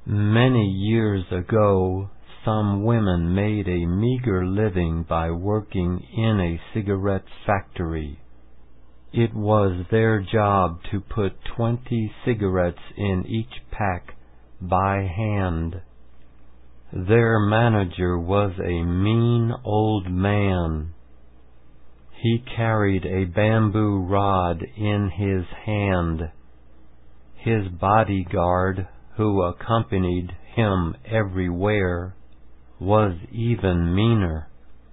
Many years ago, some women made a meager living by working in a cigarette factory. It was their job to put 20 cigarettes in each pack by hand. Their manager was a mean old man. He carried a bamboo rod in his hand. His bodyguard, who accompanied him everywhere, was even meaner.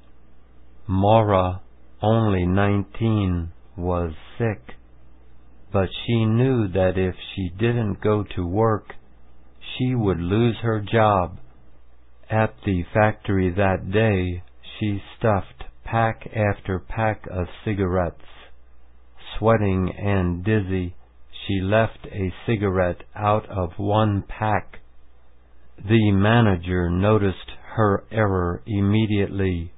Maura, only 19, was sick, but she knew that if she didn't go to work, she would lose her job. At the factory that day, she stuffed pack after pack of cigarettes. Sweating and dizzy, she left a cigarette out of one pack. The manager noticed her error immediately.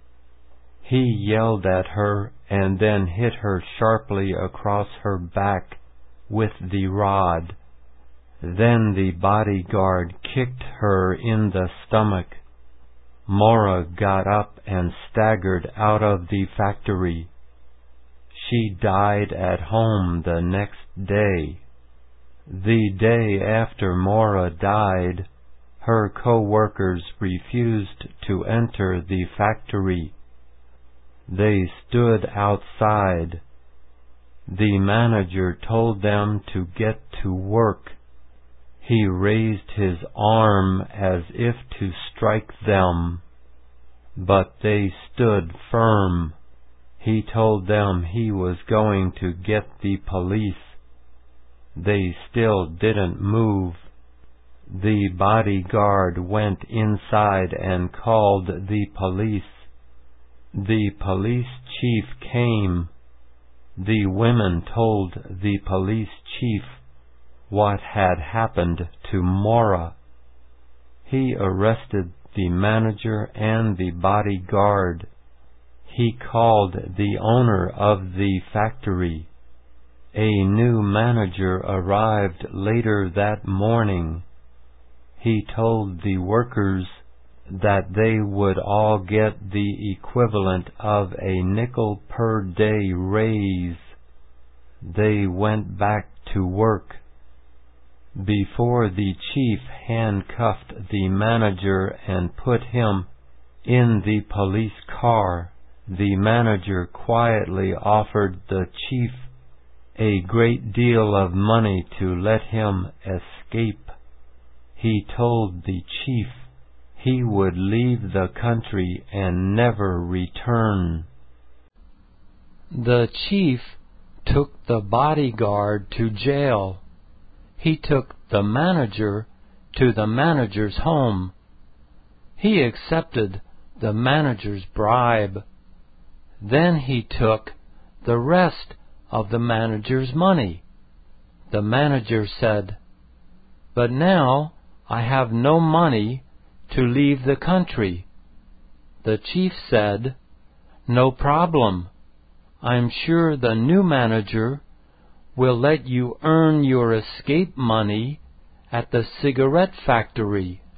He yelled at her and then hit her sharply across her back with the rod. Then the bodyguard kicked her in the stomach. Maura got up and staggered out of the factory. She died at home the next day. The day after Maura died, her co-workers refused to enter the factory. They stood outside. The manager told them to get to work. He raised his arm as if to strike them, but they stood firm. He told them he was going to get the police. They still didn't move. The bodyguard went inside and called the police. The police chief came. The women told the police chief what had happened to Maura. He arrested the manager and the bodyguard. He called the owner of the factory. A new manager arrived later that morning. He told the workers that they would all get the equivalent of a nickel per day raise. They went back to work. Before the chief handcuffed the manager and put him in the police car, the manager quietly offered the chief a great deal of money to let him escape. He told the chief he would leave the country and never return. The chief took the bodyguard to jail. He took the manager to the manager's home. He accepted the manager's bribe. Then he took the rest of the manager's money. The manager said, "But now I have no money to leave the country." The chief said, "No problem. I'm sure the new manager will let you earn your escape money at the cigarette factory."